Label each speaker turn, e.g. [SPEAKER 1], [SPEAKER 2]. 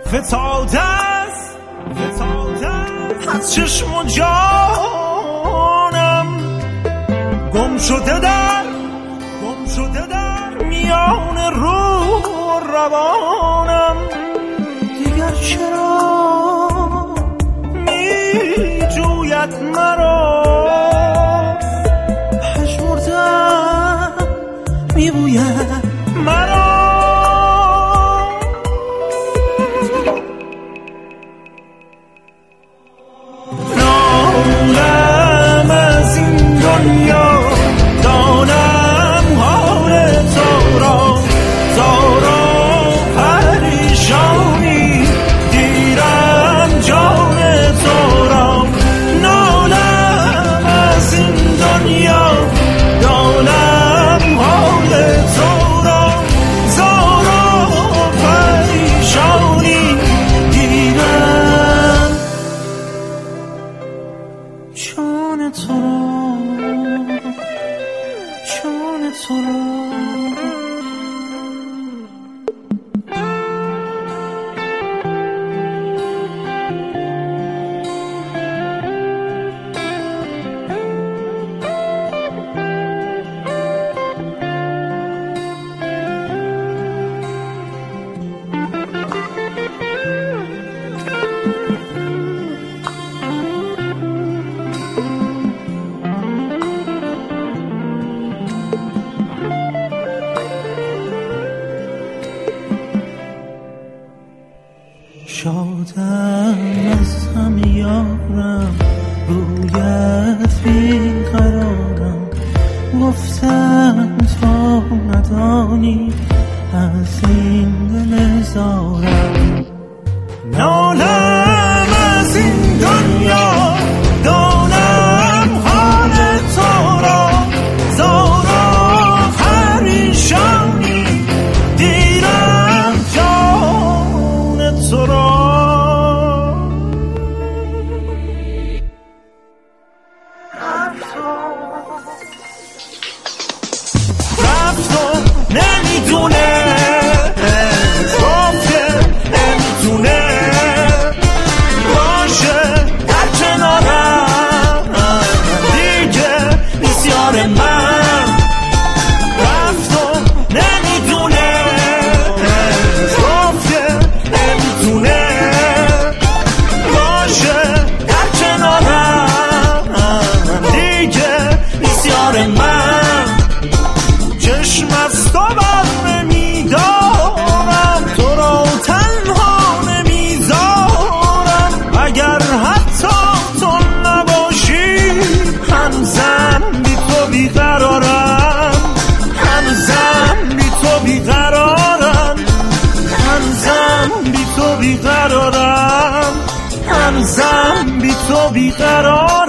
[SPEAKER 1] فتاده است از چشم و جانم، گم شده در میان روح و روانم. دیگر چرا می جوید مرا، پژمردم می بوید مرا. نالم از این دنیا، دانم حال تو را، زارا پریشانی گیرم جان تو را. نالم از این دنیا، دانم حال تو را، زارا پریشانی گیرم جان تو را، جان تو را. شادم از هم یارم، رویت بیقرارم. گفتم تا ندانی از این دل زارم. نالم از این دنیا، دانم حال تو را، زارا پریشانی دیرم جان تو را. رفت و نمیدونه، گفت که نمیتونه باشه در کنارم، دیگه نیست یار من. رفت و نمیدونه، گفت که نمیتونه باشه در کنارم، دیگه نیست یار من. چشم از تو بر نمیدارم، تو را تنها نمیذارم. اگر حتی تو نباشی، هنوزم بی تو بیقرارم، هنوزم بی تو بیقرارم، هنوزم بی تو بیقرارم، هنوزم بی تو بیقرارم.